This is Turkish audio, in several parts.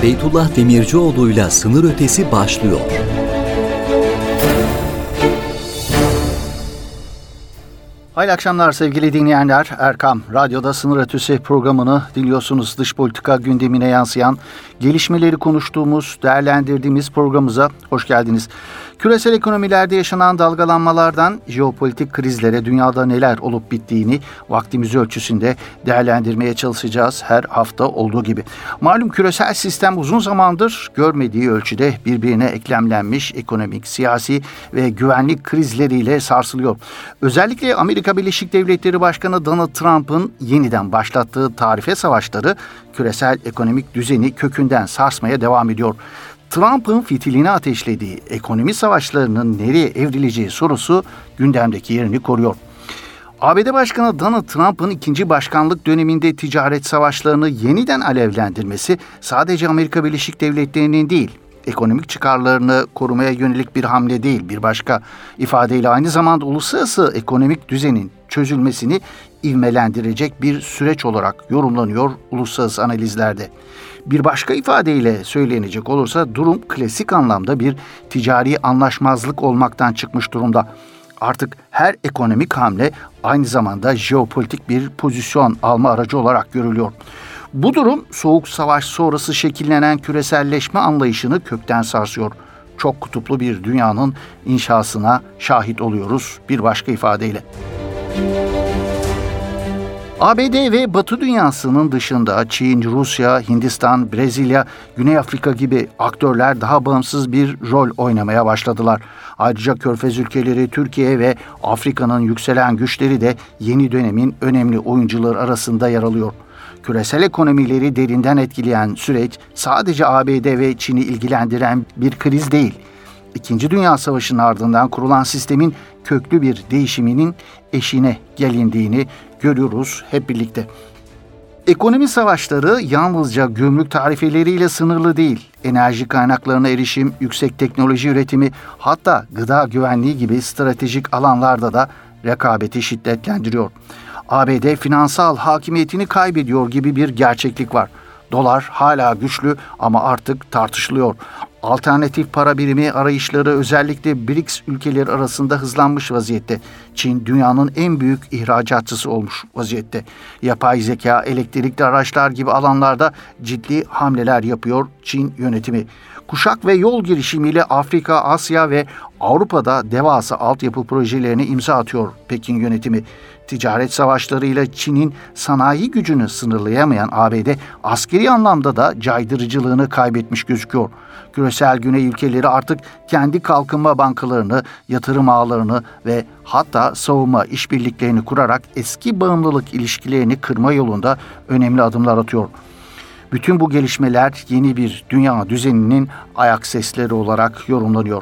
Beytullah Demircioğlu'yla Sınır Ötesi başlıyor. Hayırlı akşamlar sevgili dinleyenler. Erkam Radyo'da Sınır Ötesi programını dinliyorsunuz. Dış politika gündemine yansıyan gelişmeleri konuştuğumuz, değerlendirdiğimiz programımıza hoş geldiniz. Küresel ekonomilerde yaşanan dalgalanmalardan jeopolitik krizlere dünyada neler olup bittiğini vaktimiz ölçüsünde değerlendirmeye çalışacağız her hafta olduğu gibi. Malum küresel sistem uzun zamandır görmediği ölçüde birbirine eklemlenmiş ekonomik, siyasi ve güvenlik krizleriyle sarsılıyor. Özellikle Amerika Birleşik Devletleri Başkanı Donald Trump'ın yeniden başlattığı tarife savaşları küresel ekonomik düzeni kökünden sarsmaya devam ediyor. Trump'ın fitilini ateşlediği ekonomi savaşlarının nereye evrileceği sorusu gündemdeki yerini koruyor. ABD Başkanı Donald Trump'ın ikinci başkanlık döneminde ticaret savaşlarını yeniden alevlendirmesi sadece Amerika Birleşik Devletleri'nin değil, ekonomik çıkarlarını korumaya yönelik bir hamle değil, bir başka ifadeyle aynı zamanda uluslararası ekonomik düzenin çözülmesini ivmelendirecek bir süreç olarak yorumlanıyor uluslararası analizlerde. Bir başka ifadeyle söylenecek olursa durum klasik anlamda bir ticari anlaşmazlık olmaktan çıkmış durumda. Artık her ekonomik hamle aynı zamanda jeopolitik bir pozisyon alma aracı olarak görülüyor. Bu durum Soğuk Savaş sonrası şekillenen küreselleşme anlayışını kökten sarsıyor. Çok kutuplu bir dünyanın inşasına şahit oluyoruz bir başka ifadeyle. ABD ve Batı dünyasının dışında Çin, Rusya, Hindistan, Brezilya, Güney Afrika gibi aktörler daha bağımsız bir rol oynamaya başladılar. Ayrıca Körfez ülkeleri, Türkiye ve Afrika'nın yükselen güçleri de yeni dönemin önemli oyuncuları arasında yer alıyor. Küresel ekonomileri derinden etkileyen süreç sadece ABD ve Çin'i ilgilendiren bir kriz değil. İkinci Dünya Savaşı'nın ardından kurulan sistemin köklü bir değişiminin eşiğine gelindiğini görüyoruz hep birlikte. Ekonomi savaşları yalnızca gümrük tarifeleriyle sınırlı değil. Enerji kaynaklarına erişim, yüksek teknoloji üretimi, hatta gıda güvenliği gibi stratejik alanlarda da rekabeti şiddetlendiriyor. ABD finansal hakimiyetini kaybediyor gibi bir gerçeklik var. Dolar hala güçlü ama artık tartışılıyor. Alternatif para birimi arayışları özellikle BRICS ülkeleri arasında hızlanmış vaziyette. Çin dünyanın en büyük ihracatçısı olmuş vaziyette. Yapay zeka, elektrikli araçlar gibi alanlarda ciddi hamleler yapıyor Çin yönetimi. Kuşak ve yol girişimiyle Afrika, Asya ve Avrupa'da devasa altyapı projelerine imza atıyor Pekin yönetimi. Ticaret savaşlarıyla Çin'in sanayi gücünü sınırlayamayan ABD askeri anlamda da caydırıcılığını kaybetmiş gözüküyor. Küresel güney ülkeleri artık kendi kalkınma bankalarını, yatırım ağlarını ve hatta savunma işbirliklerini kurarak eski bağımlılık ilişkilerini kırma yolunda önemli adımlar atıyor. Bütün bu gelişmeler yeni bir dünya düzeninin ayak sesleri olarak yorumlanıyor.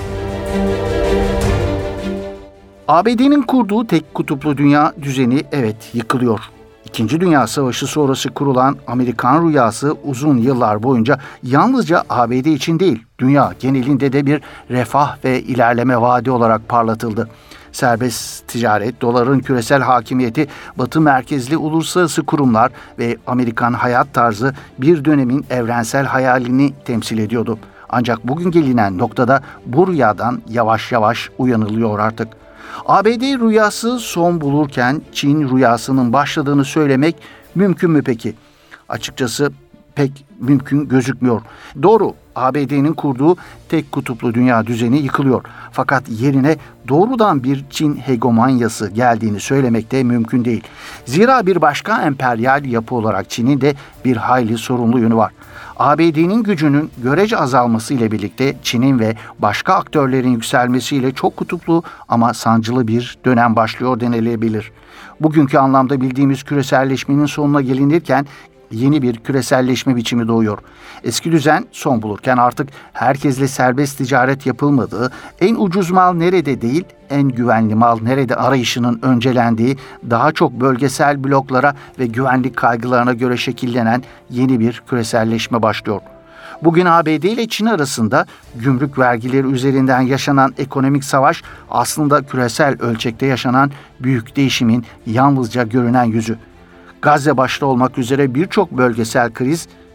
ABD'nin kurduğu tek kutuplu dünya düzeni yıkılıyor. İkinci Dünya Savaşı sonrası kurulan Amerikan rüyası uzun yıllar boyunca yalnızca ABD için değil, dünya genelinde de bir refah ve ilerleme vaadi olarak parlatıldı. Serbest ticaret, doların küresel hakimiyeti, Batı merkezli uluslararası kurumlar ve Amerikan hayat tarzı bir dönemin evrensel hayalini temsil ediyordu. Ancak bugün gelinen noktada bu rüyadan yavaş yavaş uyanılıyor artık. ABD rüyası son bulurken Çin rüyasının başladığını söylemek mümkün mü peki? Açıkçası pek mümkün gözükmüyor. Doğru, ABD'nin kurduğu tek kutuplu dünya düzeni yıkılıyor. Fakat yerine doğrudan bir Çin hegemonyası geldiğini söylemek de mümkün değil. Zira bir başka emperyal yapı olarak Çin'in de bir hayli sorunlu yönü var. ABD'nin gücünün görece azalması ile birlikte Çin'in ve başka aktörlerin yükselmesiyle çok kutuplu ama sancılı bir dönem başlıyor denilebilir. Bugünkü anlamda bildiğimiz küreselleşmenin sonuna gelinirken yeni bir küreselleşme biçimi doğuyor. Eski düzen son bulurken artık herkesle serbest ticaret yapılmadığı, en ucuz mal nerede değil, en güvenli mal nerede arayışının öncelendiği, daha çok bölgesel bloklara ve güvenlik kaygılarına göre şekillenen yeni bir küreselleşme başlıyor. Bugün ABD ile Çin arasında gümrük vergileri üzerinden yaşanan ekonomik savaş aslında küresel ölçekte yaşanan büyük değişimin yalnızca görünen yüzü. Gazze başta olmak üzere birçok bölgesel kriz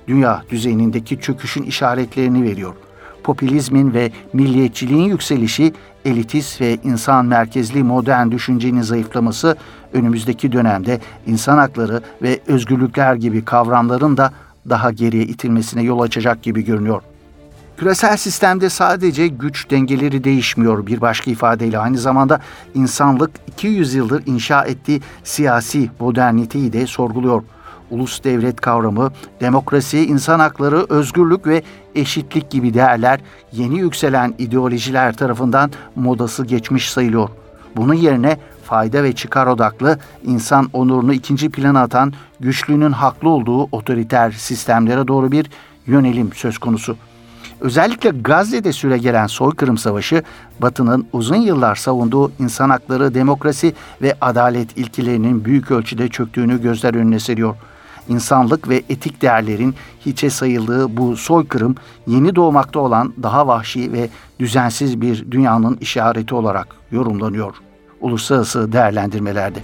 dünya düzenindeki çöküşün işaretlerini veriyor. Popülizmin ve milliyetçiliğin yükselişi, elitist ve insan merkezli modern düşüncenin zayıflaması, önümüzdeki dönemde insan hakları ve özgürlükler gibi kavramların da daha geriye itilmesine yol açacak gibi görünüyor. Küresel sistemde sadece güç dengeleri değişmiyor, bir başka ifadeyle aynı zamanda insanlık 200 yıldır inşa ettiği siyasi moderniteyi de sorguluyor. Ulus devlet kavramı, demokrasi, insan hakları, özgürlük ve eşitlik gibi değerler yeni yükselen ideolojiler tarafından modası geçmiş sayılıyor. Bunun yerine fayda ve çıkar odaklı, insan onurunu ikinci plana atan, güçlünün haklı olduğu otoriter sistemlere doğru bir yönelim söz konusu. Özellikle Gazze'de süregelen soykırım savaşı, Batı'nın uzun yıllar savunduğu insan hakları, demokrasi ve adalet ilkelerinin büyük ölçüde çöktüğünü gözler önüne seriyor. İnsanlık ve etik değerlerin hiçe sayıldığı bu soykırım, yeni doğmakta olan daha vahşi ve düzensiz bir dünyanın işareti olarak yorumlanıyor uluslararası değerlendirmelerde.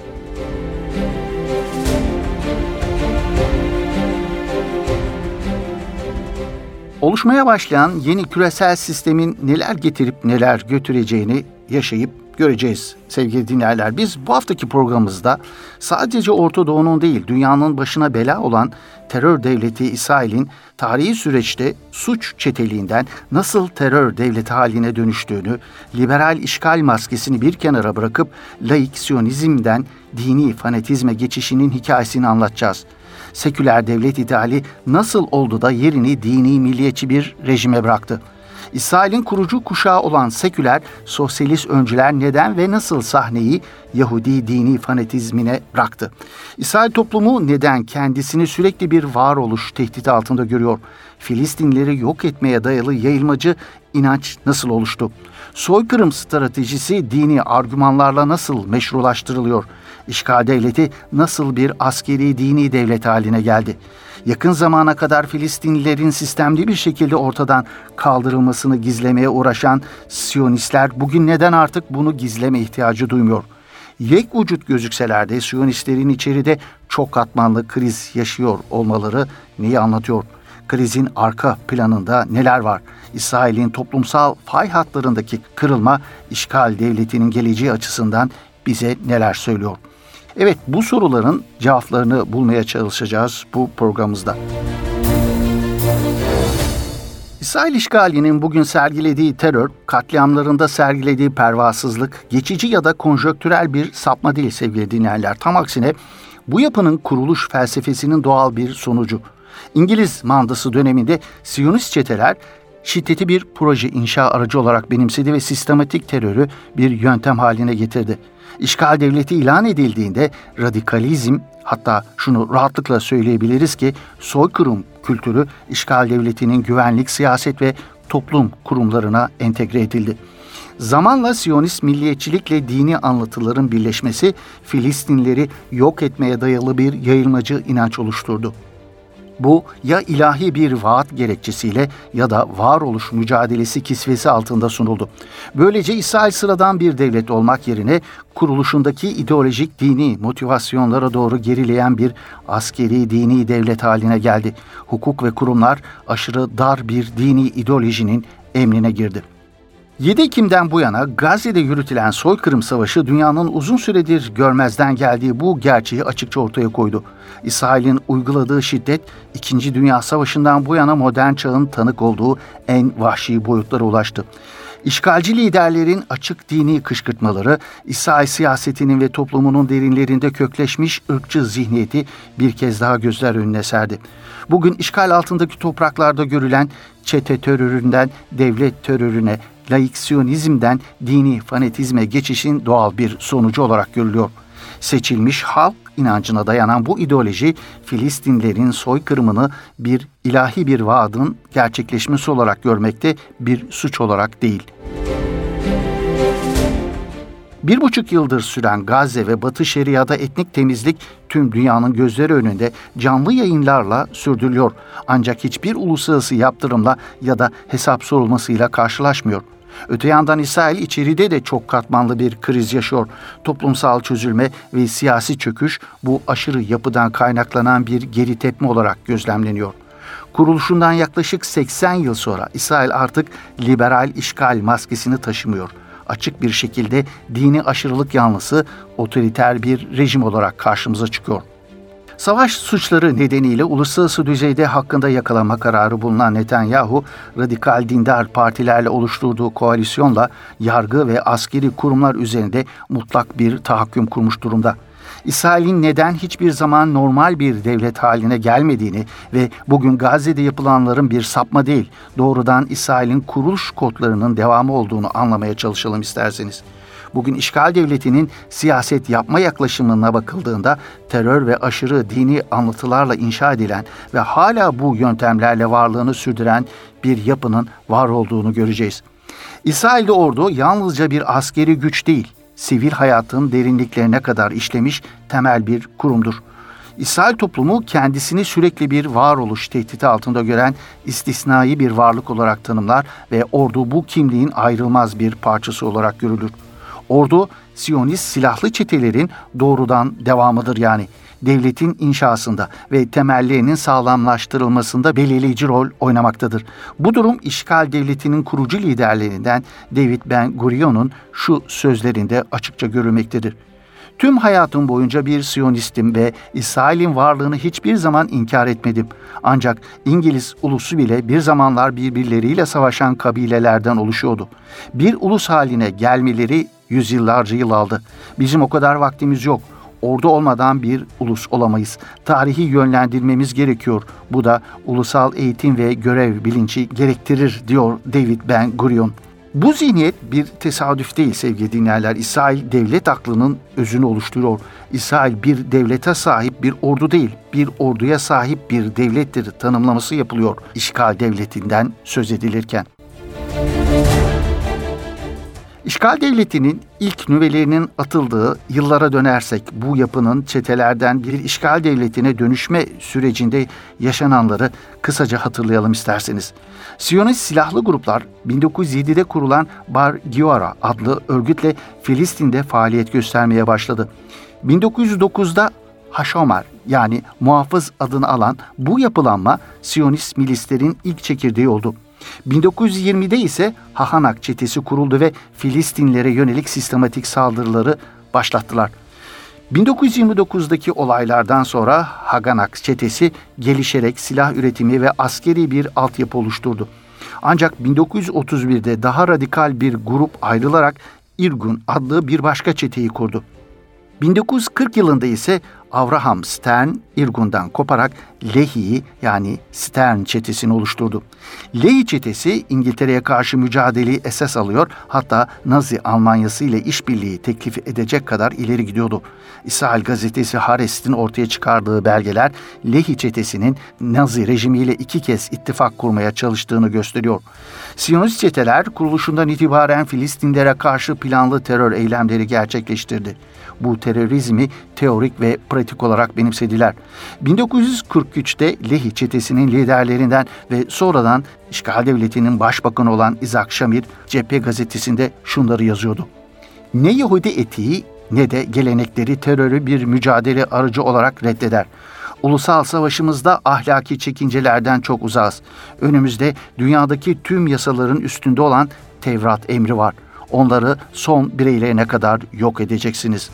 Oluşmaya başlayan yeni küresel sistemin neler getirip neler götüreceğini yaşayıp göreceğiz sevgili dinleyenler. Biz bu haftaki programımızda sadece Orta Doğu'nun değil, dünyanın başına bela olan terör devleti İsrail'in tarihi süreçte suç çeteliğinden nasıl terör devleti haline dönüştüğünü, liberal işgal maskesini bir kenara bırakıp laik siyonizmden dini fanatizme geçişinin hikayesini anlatacağız. Seküler devlet ideali nasıl oldu da yerini dini milliyetçi bir rejime bıraktı? İsrail'in kurucu kuşağı olan seküler, sosyalist öncüler neden ve nasıl sahneyi Yahudi dini fanatizmine bıraktı? İsrail toplumu neden kendisini sürekli bir varoluş tehdidi altında görüyor? Filistinlileri yok etmeye dayalı yayılmacı inanç nasıl oluştu? Soykırım stratejisi dini argümanlarla nasıl meşrulaştırılıyor? İşgal devleti nasıl bir askeri dini devlet haline geldi? Yakın zamana kadar Filistinlilerin sistemli bir şekilde ortadan kaldırılmasını gizlemeye uğraşan Siyonistler bugün neden artık bunu gizleme ihtiyacı duymuyor? Yek vücut gözükseler de Siyonistlerin içeride çok katmanlı kriz yaşıyor olmaları neyi anlatıyor? Krizin arka planında neler var? İsrail'in toplumsal fay hatlarındaki kırılma, işgal devletinin geleceği açısından bize neler söylüyor? Evet, bu soruların cevaplarını bulmaya çalışacağız bu programımızda. İsrail işgalinin bugün sergilediği terör, katliamlarında sergilediği pervasızlık, geçici ya da konjonktürel bir sapma değil sevgili dinleyenler. Tam aksine bu yapının kuruluş felsefesinin doğal bir sonucu. İngiliz mandası döneminde Siyonist çeteler şiddeti bir proje inşa aracı olarak benimsedi ve sistematik terörü bir yöntem haline getirdi. İşgal devleti ilan edildiğinde radikalizm, hatta şunu rahatlıkla söyleyebiliriz ki soykırım kültürü işgal devletinin güvenlik, siyaset ve toplum kurumlarına entegre edildi. Zamanla Siyonist milliyetçilikle dini anlatıların birleşmesi Filistinlileri yok etmeye dayalı bir yayılmacı inanç oluşturdu. Bu ya ilahi bir vaat gerekçesiyle ya da varoluş mücadelesi kisvesi altında sunuldu. Böylece İsrail sıradan bir devlet olmak yerine kuruluşundaki ideolojik dini motivasyonlara doğru gerileyen bir askeri dini devlet haline geldi. Hukuk ve kurumlar aşırı dar bir dini ideolojinin emrine girdi. 7 Ekim'den bu yana Gazze'de yürütülen soykırım savaşı dünyanın uzun süredir görmezden geldiği bu gerçeği açıkça ortaya koydu. İsrail'in uyguladığı şiddet 2. Dünya Savaşı'ndan bu yana modern çağın tanık olduğu en vahşi boyutlara ulaştı. İşgalci liderlerin açık dini kışkırtmaları, İsrail siyasetinin ve toplumunun derinlerinde kökleşmiş ırkçı zihniyeti bir kez daha gözler önüne serdi. Bugün işgal altındaki topraklarda görülen çete teröründen devlet terörüne, laik siyonizmden dini fanatizme geçişin doğal bir sonucu olarak görülüyor. Seçilmiş halk inancına dayanan bu ideoloji Filistinlerin soykırımını bir ilahi bir vaadın gerçekleşmesi olarak görmekte, bir suç olarak değil. 1,5 yıldır süren Gazze ve Batı Şeria'da etnik temizlik tüm dünyanın gözleri önünde canlı yayınlarla sürdürülüyor. Ancak hiçbir uluslararası yaptırımla ya da hesap sorulmasıyla karşılaşmıyor. Öte yandan İsrail içeride de çok katmanlı bir kriz yaşıyor. Toplumsal çözülme ve siyasi çöküş bu aşırı yapıdan kaynaklanan bir geri tepme olarak gözlemleniyor. Kuruluşundan yaklaşık 80 yıl sonra İsrail artık liberal işgal maskesini taşımıyor. Açık bir şekilde dini aşırılık yanlısı otoriter bir rejim olarak karşımıza çıkıyor. Savaş suçları nedeniyle uluslararası düzeyde hakkında yakalama kararı bulunan Netanyahu, radikal dindar partilerle oluşturduğu koalisyonla yargı ve askeri kurumlar üzerinde mutlak bir tahakküm kurmuş durumda. İsrail'in neden hiçbir zaman normal bir devlet haline gelmediğini ve bugün Gazze'de yapılanların bir sapma değil, doğrudan İsrail'in kuruluş kodlarının devamı olduğunu anlamaya çalışalım isterseniz. Bugün işgal devletinin siyaset yapma yaklaşımına bakıldığında terör ve aşırı dini anlatılarla inşa edilen ve hala bu yöntemlerle varlığını sürdüren bir yapının var olduğunu göreceğiz. İsrail'de ordu yalnızca bir askeri güç değil, sivil hayatın derinliklerine kadar işlemiş temel bir kurumdur. İsrail toplumu kendisini sürekli bir varoluş tehdidi altında gören istisnai bir varlık olarak tanımlar ve ordu bu kimliğin ayrılmaz bir parçası olarak görülür. Ordu, Siyonist silahlı çetelerin doğrudan devamıdır yani. Devletin inşasında ve temellerinin sağlamlaştırılmasında belirleyici rol oynamaktadır. Bu durum işgal devletinin kurucu liderlerinden David Ben Gurion'un şu sözlerinde açıkça görülmektedir. Tüm hayatım boyunca bir Siyonistim ve İsrail'in varlığını hiçbir zaman inkar etmedim. Ancak İngiliz ulusu bile bir zamanlar birbirleriyle savaşan kabilelerden oluşuyordu. Bir ulus haline gelmeleri yüzyıllarca yıl aldı. Bizim o kadar vaktimiz yok. Ordu olmadan bir ulus olamayız. Tarihi yönlendirmemiz gerekiyor. Bu da ulusal eğitim ve görev bilinci gerektirir, diyor David Ben Gurion. Bu zihniyet bir tesadüf değil sevgili dinleyenler. İsrail devlet aklının özünü oluşturuyor. İsrail bir devlete sahip bir ordu değil, bir orduya sahip bir devlettir tanımlaması yapılıyor işgal devletinden söz edilirken. İşgal devletinin ilk nüvelerinin atıldığı yıllara dönersek bu yapının çetelerden bir işgal devletine dönüşme sürecinde yaşananları kısaca hatırlayalım isterseniz. Siyonist silahlı gruplar 1907'de kurulan Bar Giora adlı örgütle Filistin'de faaliyet göstermeye başladı. 1909'da Haşomer yani muhafız adını alan bu yapılanma Siyonist milislerin ilk çekirdeği oldu. 1920'de ise Hahanak çetesi kuruldu ve Filistinlilere yönelik sistematik saldırıları başlattılar. 1929'daki olaylardan sonra Haganah çetesi gelişerek silah üretimi ve askeri bir altyapı oluşturdu. Ancak 1931'de daha radikal bir grup ayrılarak Irgun adlı bir başka çeteyi kurdu. 1940 yılında ise Avraham Stern Irgun'dan koparak Lehi'yi yani Stern çetesini oluşturdu. Lehi çetesi İngiltere'ye karşı mücadeleyi esas alıyor, hatta Nazi Almanyası ile işbirliği teklif edecek kadar ileri gidiyordu. İsrail gazetesi Haaretz'in ortaya çıkardığı belgeler Lehi çetesinin Nazi rejimiyle 2 kez ittifak kurmaya çalıştığını gösteriyor. Siyonist çeteler kuruluşundan itibaren Filistinlere karşı planlı terör eylemleri gerçekleştirdi. Bu terörizmi teorik ve pratik olarak benimsediler. 1943'te Lehi çetesinin liderlerinden ve sonradan işgal devletinin başbakanı olan Isaac Shamir Cephe gazetesinde şunları yazıyordu. Ne Yahudi etiği ne de gelenekleri terörü bir mücadele aracı olarak reddeder. Ulusal savaşımızda ahlaki çekincelerden çok uzağız. Önümüzde dünyadaki tüm yasaların üstünde olan Tevrat emri var. Onları son bireylerine kadar yok edeceksiniz.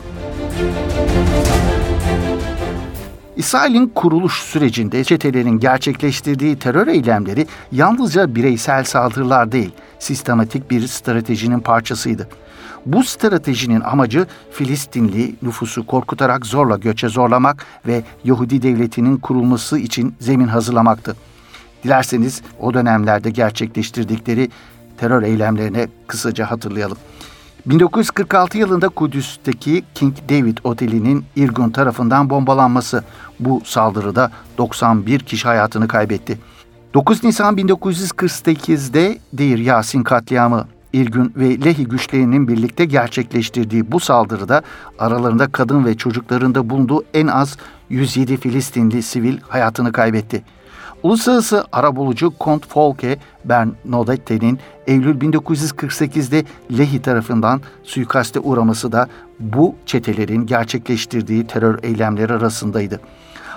İsrail'in kuruluş sürecinde çetelerin gerçekleştirdiği terör eylemleri yalnızca bireysel saldırılar değil, sistematik bir stratejinin parçasıydı. Bu stratejinin amacı Filistinli nüfusu korkutarak zorla göçe zorlamak ve Yahudi devletinin kurulması için zemin hazırlamaktı. Dilerseniz o dönemlerde gerçekleştirdikleri terör eylemlerine kısaca hatırlayalım. 1946 yılında Kudüs'teki King David Oteli'nin Irgun tarafından bombalanması, bu saldırıda 91 kişi hayatını kaybetti. 9 Nisan 1948'de Deir Yasin katliamı, Irgun ve Lehi güçlerinin birlikte gerçekleştirdiği bu saldırıda aralarında kadın ve çocukların da bulunduğu en az 107 Filistinli sivil hayatını kaybetti. Uluslararası arabulucu Kont Folke Bernadotte'nin Eylül 1948'de Lehi tarafından suikaste uğraması da bu çetelerin gerçekleştirdiği terör eylemleri arasındaydı.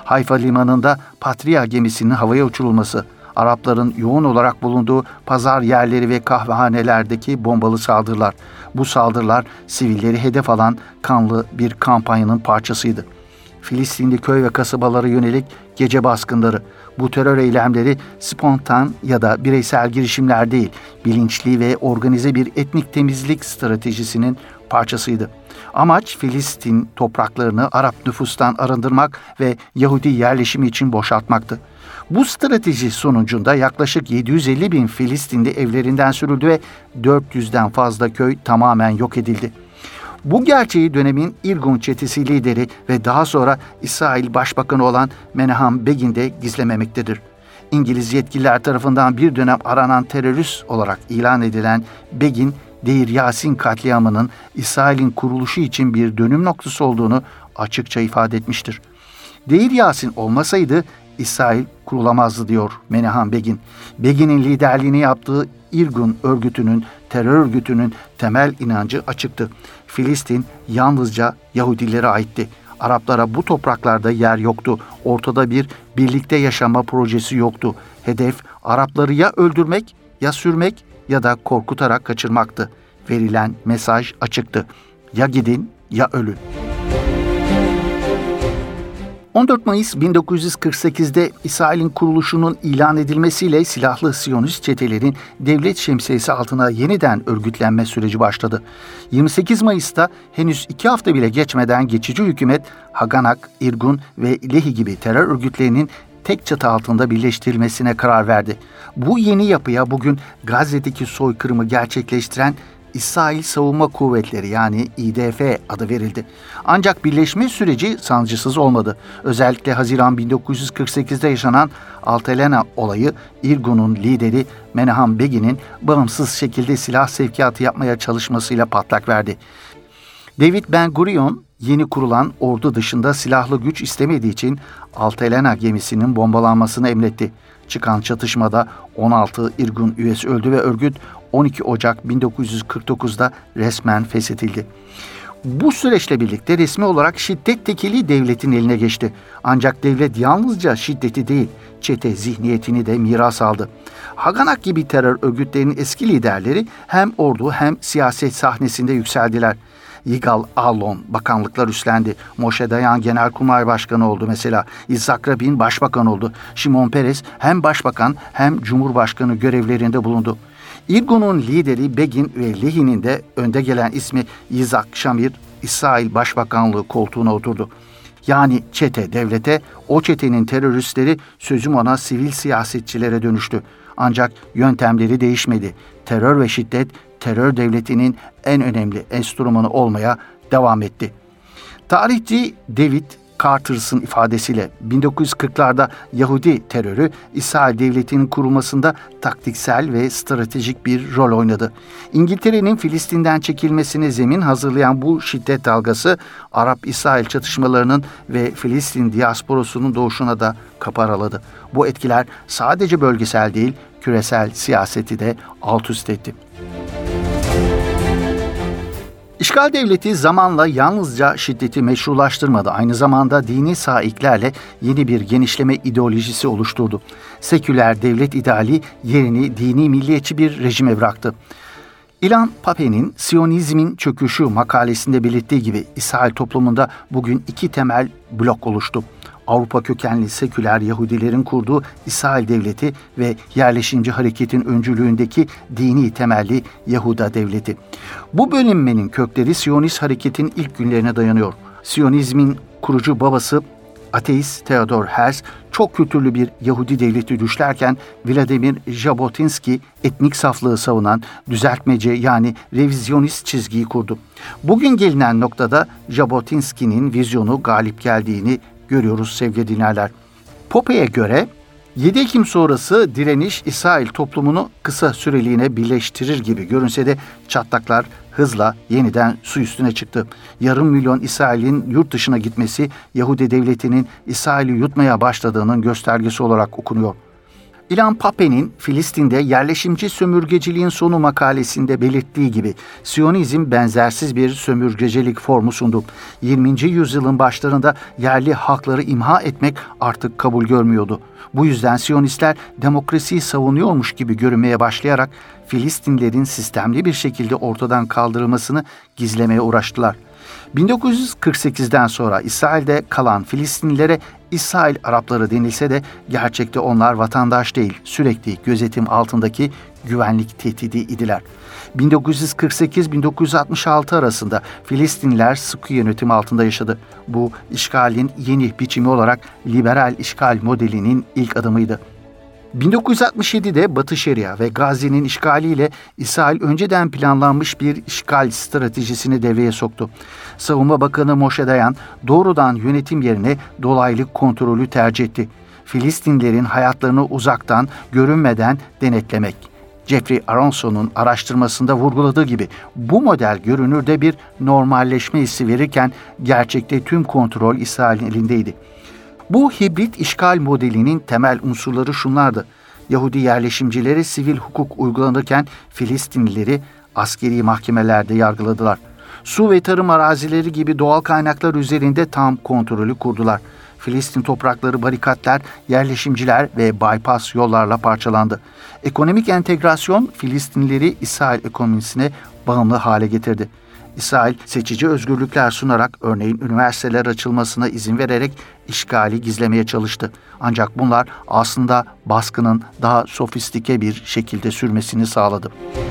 Hayfa limanında Patria gemisinin havaya uçurulması, Arapların yoğun olarak bulunduğu pazar yerleri ve kahvehanelerdeki bombalı saldırılar. Bu saldırılar sivilleri hedef alan kanlı bir kampanyanın parçasıydı. Filistinli köy ve kasabalara yönelik gece baskınları. Bu terör eylemleri spontan ya da bireysel girişimler değil, bilinçli ve organize bir etnik temizlik stratejisinin parçasıydı. Amaç Filistin topraklarını Arap nüfustan arındırmak ve Yahudi yerleşimi için boşaltmaktı. Bu strateji sonucunda yaklaşık 750 bin Filistinli evlerinden sürüldü ve 400'den fazla köy tamamen yok edildi. Bu gerçeği dönemin İrgun çetesi lideri ve daha sonra İsrail Başbakanı olan Menahem Begin de gizlememektedir. İngiliz yetkililer tarafından bir dönem aranan terörist olarak ilan edilen Begin, Deir Yasin katliamının İsrail'in kuruluşu için bir dönüm noktası olduğunu açıkça ifade etmiştir. Deir Yasin olmasaydı İsrail kurulamazdı diyor Menahem Begin. Begin'in liderliğini yaptığı İrgun örgütünün, terör örgütünün temel inancı açıktı. Filistin yalnızca Yahudilere aitti. Araplara bu topraklarda yer yoktu. Ortada bir birlikte yaşama projesi yoktu. Hedef Arapları ya öldürmek, ya sürmek ya da korkutarak kaçırmaktı. Verilen mesaj açıktı. Ya gidin ya ölün. 14 Mayıs 1948'de İsrail'in kuruluşunun ilan edilmesiyle silahlı Siyonist çetelerin devlet şemsiyesi altına yeniden örgütlenme süreci başladı. 28 Mayıs'ta henüz 2 hafta bile geçmeden geçici hükümet Haganak, İrgun ve Lehi gibi terör örgütlerinin tek çatı altında birleştirilmesine karar verdi. Bu yeni yapıya bugün Gazze'deki soykırımı gerçekleştiren İsrail Savunma Kuvvetleri yani İDF adı verildi. Ancak birleşme süreci sancısız olmadı. Özellikle Haziran 1948'de yaşanan Altalena olayı İrgun'un lideri Menahem Begin'in bağımsız şekilde silah sevkiyatı yapmaya çalışmasıyla patlak verdi. David Ben-Gurion yeni kurulan ordu dışında silahlı güç istemediği için Altalena gemisinin bombalanmasını emretti. Çıkan çatışmada 16 İrgun üyesi öldü ve örgüt 12 Ocak 1949'da resmen feshedildi. Bu süreçle birlikte resmi olarak şiddet tekeli devletin eline geçti. Ancak devlet yalnızca şiddeti değil, çete zihniyetini de miras aldı. Haganak gibi terör örgütlerinin eski liderleri hem ordu hem siyaset sahnesinde yükseldiler. Yigal Allon bakanlıklar üstlendi. Moshe Dayan Genelkurmay Başkanı oldu mesela. İshak Rabin Başbakan oldu. Şimon Peres hem Başbakan hem Cumhurbaşkanı görevlerinde bulundu. İrgun'un lideri Begin ve Lehi'nin de önde gelen ismi Yitzhak Shamir, İsrail Başbakanlığı koltuğuna oturdu. Yani çete devlete, o çetenin teröristleri sözüm ona sivil siyasetçilere dönüştü. Ancak yöntemleri değişmedi. Terör ve şiddet, terör devletinin en önemli enstrümanı olmaya devam etti. Tarihçi David Carters'ın ifadesiyle 1940'larda Yahudi terörü İsrail devletinin kurulmasında taktiksel ve stratejik bir rol oynadı. İngiltere'nin Filistin'den çekilmesine zemin hazırlayan bu şiddet dalgası Arap-İsrail çatışmalarının ve Filistin diasporusunun doğuşuna da kapı araladı. Bu etkiler sadece bölgesel değil, küresel siyaseti de alt üst etti. İşgal devleti zamanla yalnızca şiddeti meşrulaştırmadı, aynı zamanda dini saiklerle yeni bir genişleme ideolojisi oluşturdu. Seküler devlet ideali yerini dini milliyetçi bir rejime bıraktı. Ilan Pape'nin Siyonizmin Çöküşü makalesinde belirttiği gibi İsrail toplumunda bugün iki temel blok oluştu. Avrupa kökenli seküler Yahudilerin kurduğu İsrail devleti ve yerleşimci hareketin öncülüğündeki dini temelli Yahuda devleti. Bu bölünmenin kökleri Siyonist hareketin ilk günlerine dayanıyor. Siyonizmin kurucu babası ateist Theodor Herzl çok kültürlü bir Yahudi devleti düşlerken Vladimir Jabotinsky etnik saflığı savunan düzeltmece yani revizyonist çizgiyi kurdu. Bugün gelinen noktada Jabotinsky'nin vizyonu galip geldiğini görüyoruz sevgili dinleyenler. Poppe'ye göre 7 Ekim sonrası direniş İsrail toplumunu kısa süreliğine birleştirir gibi görünse de çatlaklar hızla yeniden su üstüne çıktı. Yarım milyon İsrail'in yurt dışına gitmesi Yahudi devletinin İsrail'i yutmaya başladığının göstergesi olarak okunuyor. Ilan Pappé'nin Filistin'de yerleşimci sömürgeciliğin sonu makalesinde belirttiği gibi Siyonizm benzersiz bir sömürgecilik formu sundu. 20. yüzyılın başlarında yerli halkları imha etmek artık kabul görmüyordu. Bu yüzden Siyonistler demokrasiyi savunuyormuş gibi görünmeye başlayarak Filistinlerin sistemli bir şekilde ortadan kaldırılmasını gizlemeye uğraştılar. 1948'den sonra İsrail'de kalan Filistinlilere İsrail Arapları denilse de gerçekte onlar vatandaş değil, sürekli gözetim altındaki güvenlik tehdidi idiler. 1948-1966 arasında Filistinliler sıkı yönetim altında yaşadı. Bu işgalin yeni biçimi olarak liberal işgal modelinin ilk adımıydı. 1967'de Batı Şeria ve Gazze'nin işgaliyle İsrail önceden planlanmış bir işgal stratejisini devreye soktu. Savunma Bakanı Moshe Dayan doğrudan yönetim yerine dolaylı kontrolü tercih etti. Filistinlilerin hayatlarını uzaktan, görünmeden denetlemek. Jeffrey Aronson'un araştırmasında vurguladığı gibi bu model görünürde bir normalleşme hissi verirken gerçekte tüm kontrol İsrail'in elindeydi. Bu hibrit işgal modelinin temel unsurları şunlardı. Yahudi yerleşimcileri sivil hukuk uygulanırken Filistinlileri askeri mahkemelerde yargıladılar. Su ve tarım arazileri gibi doğal kaynaklar üzerinde tam kontrolü kurdular. Filistin toprakları barikatlar, yerleşimciler ve bypass yollarla parçalandı. Ekonomik entegrasyon Filistinlileri İsrail ekonomisine bağımlı hale getirdi. İsrail seçici özgürlükler sunarak örneğin üniversiteler açılmasına izin vererek işgali gizlemeye çalıştı. Ancak bunlar aslında baskının daha sofistike bir şekilde sürmesini sağladı.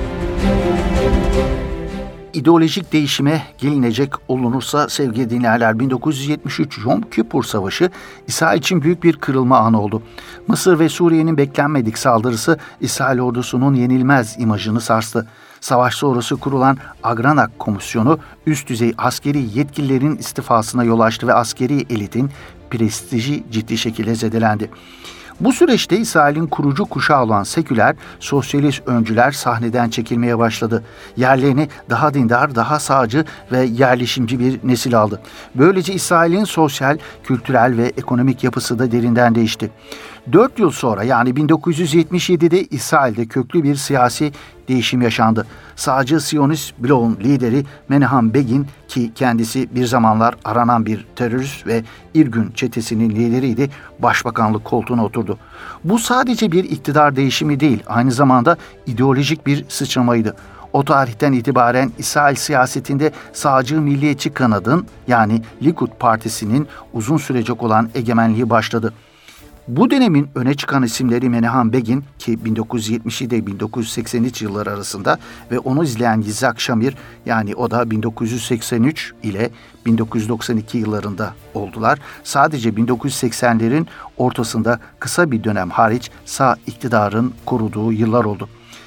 İdeolojik değişime gelinecek olunursa sevgili dinleyenler 1973 Yom Kippur Savaşı İsrail için büyük bir kırılma anı oldu. Mısır ve Suriye'nin beklenmedik saldırısı İsrail ordusunun yenilmez imajını sarstı. Savaş sonrası kurulan Agranak Komisyonu üst düzey askeri yetkililerin istifasına yol açtı ve askeri elitin prestiji ciddi şekilde zedelendi. Bu süreçte İsrail'in kurucu kuşağı olan seküler, sosyalist öncüler sahneden çekilmeye başladı. Yerlerini daha dindar, daha sağcı ve yerleşimci bir nesil aldı. Böylece İsrail'in sosyal, kültürel ve ekonomik yapısı da derinden değişti. 4 yıl sonra yani 1977'de İsrail'de köklü bir siyasi değişim yaşandı. Sağcı Siyonist bloğun lideri Menahem Begin ki kendisi bir zamanlar aranan bir terörist ve İrgün çetesinin lideriydi, başbakanlık koltuğuna oturdu. Bu sadece bir iktidar değişimi değil, aynı zamanda ideolojik bir sıçramaydı. O tarihten itibaren İsrail siyasetinde sağcı milliyetçi kanadın yani Likud Partisi'nin uzun sürecek olan egemenliği başladı. Bu dönemin öne çıkan isimleri Menahem Begin ki 1977 1983 yılları arasında ve onu izleyen Yitzhak Shamir yani o da 1983 ile 1992 yıllarında oldular. Sadece 1980'lerin ortasında kısa bir dönem hariç sağ iktidarın koruduğu yıllar oldu.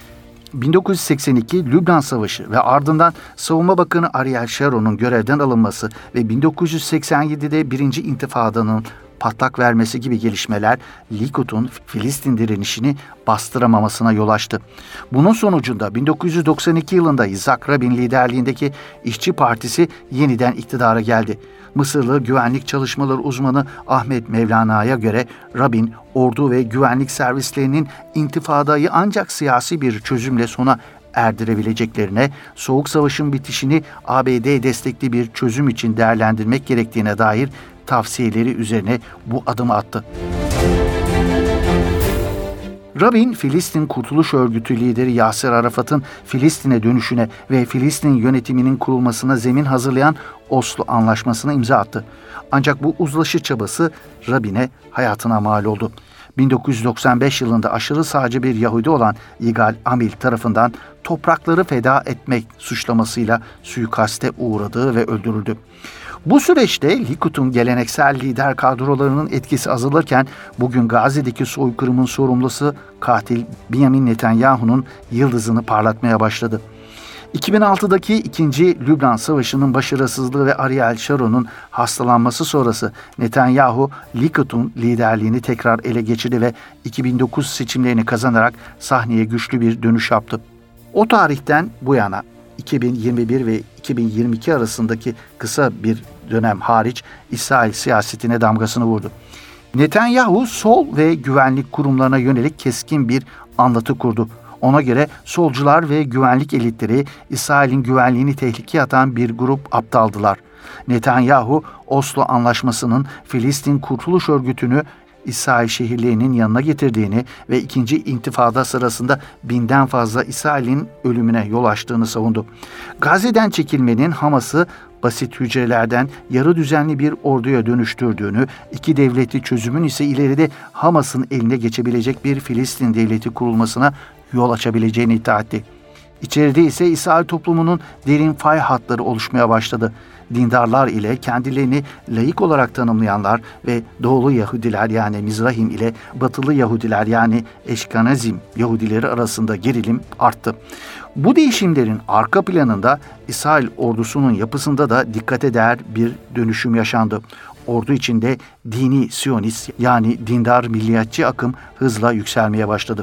1982 Lübnan Savaşı ve ardından Savunma Bakanı Ariel Sharon'un görevden alınması ve 1987'de 1. İntifada'nın patlak vermesi gibi gelişmeler Likud'un Filistin direnişini bastıramamasına yol açtı. Bunun sonucunda 1992 yılında Yitzhak Rabin liderliğindeki İşçi Partisi yeniden iktidara geldi. Mısırlı güvenlik çalışmaları uzmanı Ahmet Mevlana'ya göre Rabin, ordu ve güvenlik servislerinin intifadayı ancak siyasi bir çözümle sona erdirebileceklerine, Soğuk Savaş'ın bitişini ABD destekli bir çözüm için değerlendirmek gerektiğine dair tavsiyeleri üzerine bu adımı attı. Rabin, Filistin Kurtuluş Örgütü lideri Yasir Arafat'ın Filistin'e dönüşüne ve Filistin yönetiminin kurulmasına zemin hazırlayan Oslo Anlaşması'na imza attı. Ancak bu uzlaşı çabası Rabin'e hayatına mal oldu. 1995 yılında aşırı sağcı bir Yahudi olan Yigal Amil tarafından toprakları feda etmek suçlamasıyla suikaste uğradı ve öldürüldü. Bu süreçte Likud'un geleneksel lider kadrolarının etkisi azalırken bugün Gazze'deki soykırımın sorumlusu katil Benjamin Netanyahu'nun yıldızını parlatmaya başladı. 2006'daki 2. Lübnan Savaşı'nın başarısızlığı ve Ariel Sharon'un hastalanması sonrası Netanyahu, Likud'un liderliğini tekrar ele geçirdi ve 2009 seçimlerini kazanarak sahneye güçlü bir dönüş yaptı. O tarihten bu yana 2021 ve 2022 arasındaki kısa bir dönem hariç İsrail siyasetine damgasını vurdu. Netanyahu sol ve güvenlik kurumlarına yönelik keskin bir anlatı kurdu. Ona göre solcular ve güvenlik elitleri İsrail'in güvenliğini tehlikeye atan bir grup aptaldılar. Netanyahu, Oslo Anlaşması'nın Filistin Kurtuluş Örgütü'nü İsrail şehirlerinin yanına getirdiğini ve 2. İntifada sırasında 1000'den fazla İsrail'in ölümüne yol açtığını savundu. Gazze'den çekilmenin Hamas'ı basit hücrelerden yarı düzenli bir orduya dönüştürdüğünü, iki devletli çözümün ise ileride Hamas'ın eline geçebilecek bir Filistin devleti kurulmasına yol açabileceğini iddia etti. İçeride ise İsrail toplumunun derin fay hatları oluşmaya başladı. Dindarlar ile kendilerini laik olarak tanımlayanlar ve Doğulu Yahudiler yani Mizrahim ile Batılı Yahudiler yani Eşkanazim Yahudileri arasında gerilim arttı. Bu değişimlerin arka planında İsrail ordusunun yapısında da dikkate değer bir dönüşüm yaşandı. Ordu içinde dini Siyonist yani dindar milliyetçi akım hızla yükselmeye başladı.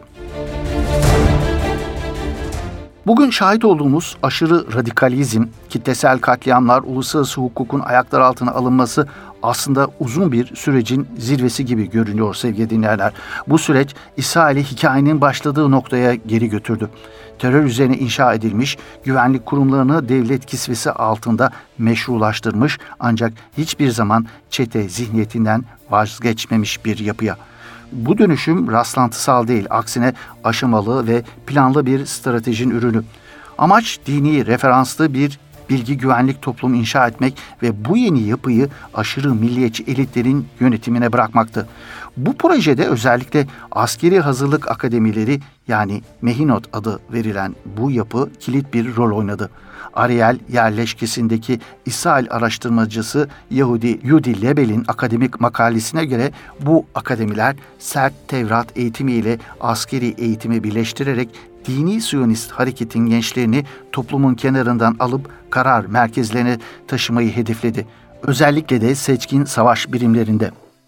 Bugün şahit olduğumuz aşırı radikalizm, kitlesel katliamlar, uluslararası hukukun ayaklar altına alınması aslında uzun bir sürecin zirvesi gibi görünüyor sevgili dinleyenler. Bu süreç İsrail'i hikayenin başladığı noktaya geri götürdü. Terör üzerine inşa edilmiş, güvenlik kurumlarını devlet kisvesi altında meşrulaştırmış ancak hiçbir zaman çete zihniyetinden vazgeçmemiş bir yapıya. Bu dönüşüm rastlantısal değil, aksine aşamalı ve planlı bir stratejinin ürünü. Amaç dini referanslı bir bilgi güvenlik toplumu inşa etmek ve bu yeni yapıyı aşırı milliyetçi elitlerin yönetimine bırakmaktı. Bu projede özellikle askeri hazırlık akademileri yani Mehinot adı verilen bu yapı kilit bir rol oynadı. Ariel yerleşkesindeki İsrail araştırmacısı Yudi Lebel'in akademik makalesine göre bu akademiler sert Tevrat eğitimiyle askeri eğitimi birleştirerek dini Siyonist hareketin gençlerini toplumun kenarından alıp karar merkezlerine taşımayı hedefledi. Özellikle de seçkin savaş birimlerinde.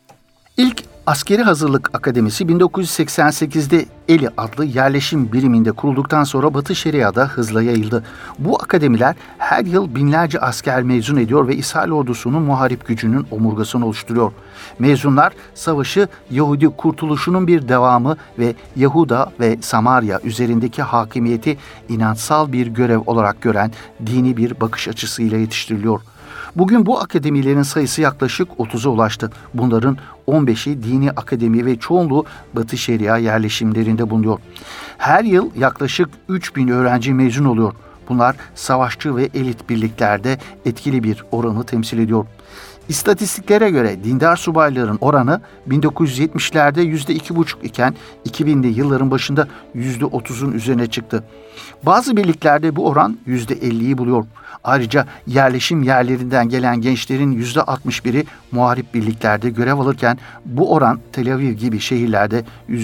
İlk Askeri Hazırlık Akademisi 1988'de Eli adlı yerleşim biriminde kurulduktan sonra Batı Şeria'da hızla yayıldı. Bu akademiler her yıl binlerce asker mezun ediyor ve İsrail ordusunun muharip gücünün omurgasını oluşturuyor. Mezunlar savaşı Yahudi kurtuluşunun bir devamı ve Yahuda ve Samarya üzerindeki hakimiyeti inançsal bir görev olarak gören dini bir bakış açısıyla yetiştiriliyor. Bugün bu akademilerin sayısı yaklaşık 30'a ulaştı. Bunların 15'i dini akademi ve çoğunluğu Batı Şeria yerleşimlerinde bulunuyor. Her yıl yaklaşık 3000 öğrenci mezun oluyor. Bunlar savaşçı ve elit birliklerde etkili bir oranı temsil ediyor. İstatistiklere göre dindar subayların oranı 1970'lerde %2,5 iken 2000'li yılların başında %30'un üzerine çıktı. Bazı birliklerde bu oran %50'yi buluyor. Ayrıca yerleşim yerlerinden gelen gençlerin %61'i muharip birliklerde görev alırken bu oran Tel Aviv gibi şehirlerde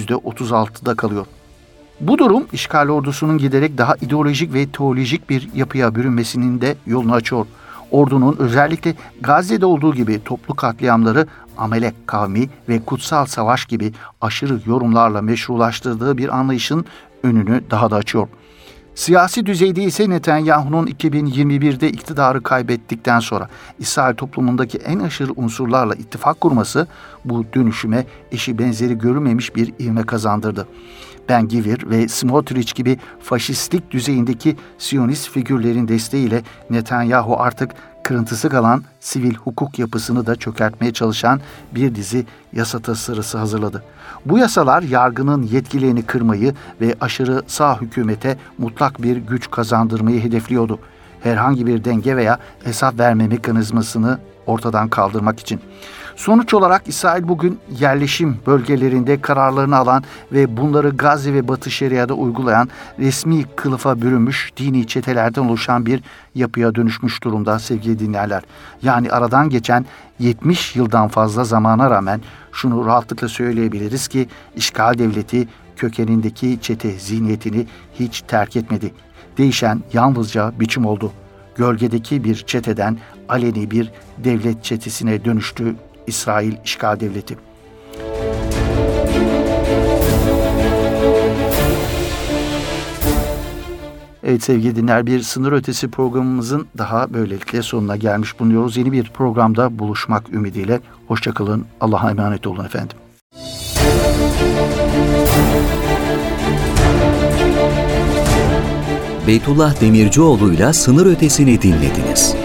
%36'da kalıyor. Bu durum işgal ordusunun giderek daha ideolojik ve teolojik bir yapıya bürünmesinin de yolunu açıyor. Ordunun özellikle Gazze'de olduğu gibi toplu katliamları Amalek kavmi ve kutsal savaş gibi aşırı yorumlarla meşrulaştırdığı bir anlayışın önünü daha da açıyor. Siyasi düzeyde ise Netanyahu'nun 2021'de iktidarı kaybettikten sonra İsrail toplumundaki en aşırı unsurlarla ittifak kurması bu dönüşüme eşi benzeri görülmemiş bir ivme kazandırdı. Ben-Gvir ve Smotrich gibi faşistlik düzeyindeki Siyonist figürlerin desteğiyle Netanyahu artık kırıntısı kalan sivil hukuk yapısını da çökertmeye çalışan bir dizi yasa tasarısı hazırladı. Bu yasalar yargının yetkilerini kırmayı ve aşırı sağ hükümete mutlak bir güç kazandırmayı hedefliyordu. Herhangi bir denge veya hesap verme mekanizmasını ortadan kaldırmak için. Sonuç olarak İsrail bugün yerleşim bölgelerinde kararlarını alan ve bunları Gazze ve Batı Şeria'da uygulayan resmi kılıfa bürünmüş dini çetelerden oluşan bir yapıya dönüşmüş durumda sevgili dinleyenler. Yani aradan geçen 70 yıldan fazla zamana rağmen şunu rahatlıkla söyleyebiliriz ki işgal devleti kökenindeki çete zihniyetini hiç terk etmedi. Değişen yalnızca biçim oldu. Gölgedeki bir çeteden aleni bir devlet çetesine dönüştü İsrail işgal devleti. Evet sevgili dinler, bir sınır ötesi programımızın daha böylelikle sonuna gelmiş bulunuyoruz. Yeni bir programda buluşmak ümidiyle. Hoşçakalın. Allah'a emanet olun efendim. Beytullah Demircioğlu'yla Sınır Ötesi'ni dinlediniz.